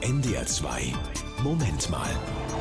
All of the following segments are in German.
NDR 2 Moment mal.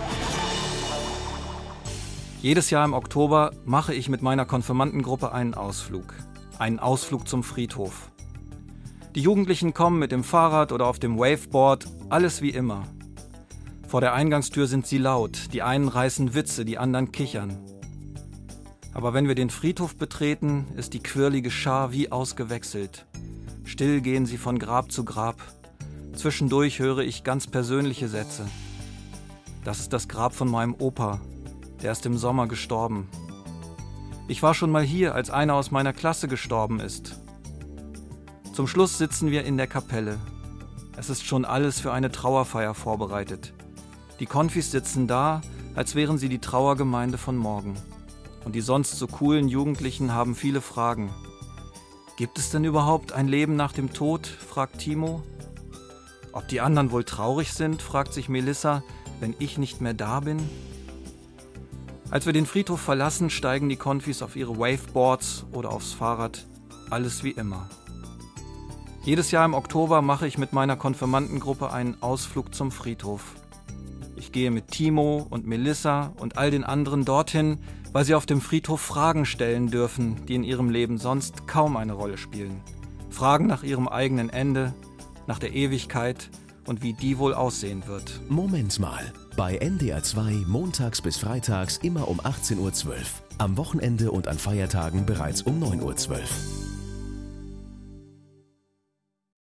Jedes Jahr im Oktober mache ich mit meiner Konfirmandengruppe einen Ausflug. Einen Ausflug zum Friedhof. Die Jugendlichen kommen mit dem Fahrrad oder auf dem Waveboard, alles wie immer. Vor der Eingangstür sind sie laut, die einen reißen Witze, die anderen kichern. Aber wenn wir den Friedhof betreten, ist die quirlige Schar wie ausgewechselt. Still gehen sie von Grab zu Grab. Zwischendurch höre ich ganz persönliche Sätze. Das ist das Grab von meinem Opa, der ist im Sommer gestorben. Ich war schon mal hier, als einer aus meiner Klasse gestorben ist. Zum Schluss sitzen wir in der Kapelle. Es ist schon alles für eine Trauerfeier vorbereitet. Die Konfis sitzen da, als wären sie die Trauergemeinde von morgen. Und die sonst so coolen Jugendlichen haben viele Fragen. Gibt es denn überhaupt ein Leben nach dem Tod? Fragt Timo. Ob die anderen wohl traurig sind, fragt sich Melissa, wenn ich nicht mehr da bin? Als wir den Friedhof verlassen, steigen die Konfis auf ihre Waveboards oder aufs Fahrrad. Alles wie immer. Jedes Jahr im Oktober mache ich mit meiner Konfirmandengruppe einen Ausflug zum Friedhof. Ich gehe mit Timo und Melissa und all den anderen dorthin, weil sie auf dem Friedhof Fragen stellen dürfen, die in ihrem Leben sonst kaum eine Rolle spielen. Fragen nach ihrem eigenen Ende, nach der Ewigkeit und wie die wohl aussehen wird. Moment mal. Bei NDR 2 montags bis freitags immer um 18:12 Uhr. Am Wochenende und an Feiertagen bereits um 9:12 Uhr.